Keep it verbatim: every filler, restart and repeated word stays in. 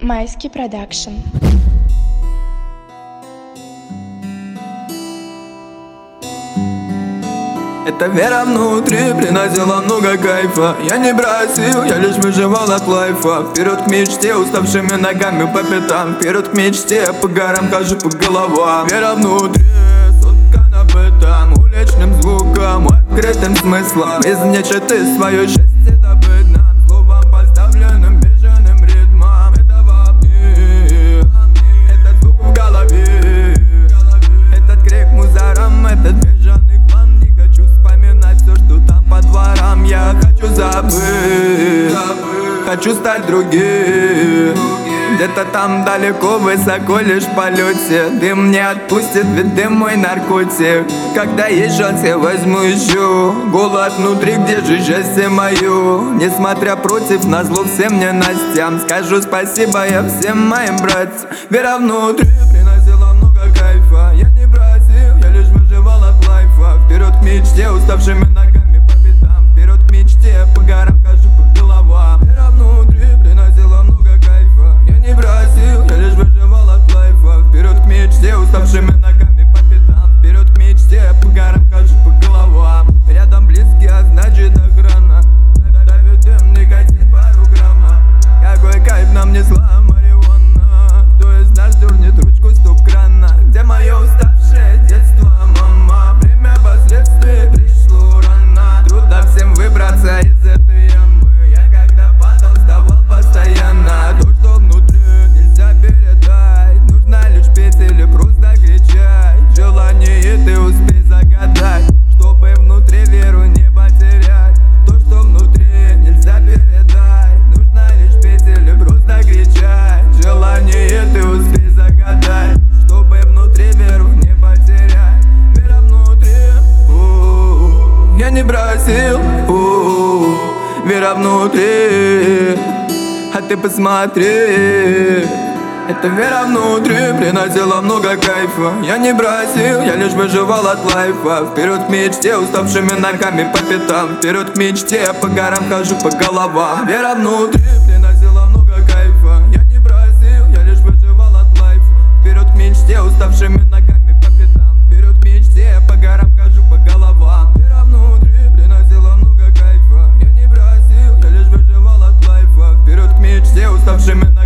Майский продакшн. Эта вера внутри приносила много кайфа. Я не бросил, я лишь выживал от лайфа. Вперед к мечте, уставшими ногами по пятам. Вперед к мечте, по горам хожу по головам. Вера внутри, соткана бытом, уличным звуком, открытым смыслом. Из нечиты свое счастье добыть нам, словом поставленным бешеным ритмом. Это во мне, этот звук в голове, этот крик мусором, этот бежаный хлам. Не хочу вспоминать все, что там по дворам. Я хочу забыть, хочу стать другим. Где-то там далеко, высоко, лишь в полете. Дым не отпустит, ведь дым мой наркотик. Когда есть шанс, я возьму еще. Голод внутри, где же счастье мое? Несмотря против, назло всем ненастям, скажу спасибо я всем моим братьям. Вера внутри приносила много кайфа. Я не бросил, я лишь выживал от лайфа. Вперед к мечте, уставшими ногами по пятам. Вперед к мечте, по горам хожу по головам. Вера внутри приносила много кайфа. Я не бросил, я лишь выживал от лайфа. Вперед к мечте, уставшими ногами по пятам. Вперед к мечте, по горам хожу по головам. Рядом близкие, а значит охрана. Давит дым, никотин пару грамма. Какой кайф нам несла марихуана. Кто из нас дернет ручку стоп-крана? Где мое уставшее детство, мама? Время последствий пришло рано. Трудно всем выбраться из этой ямы. Я когда падал, вставал постоянно. То, что внутри, нельзя передать. Нужно лишь петь или просто кричать. Желание ты успей загадать, чтобы внутри веру не потерять. То, что внутри, нельзя передать. Нужно лишь петь или просто кричать. Желание ты успей загадать, чтобы внутри веру не потерять. Вера внутри, у-у-у. Я не бросил, у-у-у. Вера внутри, а ты посмотри. Эта вера внутри приносила много кайфа. Я не бросил, я лишь выживал от лайфа. Вперед к мечте, уставшими ногами по пятам. Вперед к мечте, по горам хожу по головам. Вера внутри приносила много кайфа. Я не бросил, я лишь выживал от лайфа. Вперед к мечте, уставшими ногами по пятам. Вперед к мечте, по горам хожу по головам. Вера внутри приносила много кайфа. Я не бросил, я лишь выживал от лайфа. Вперед к мечте, уставшими ногами.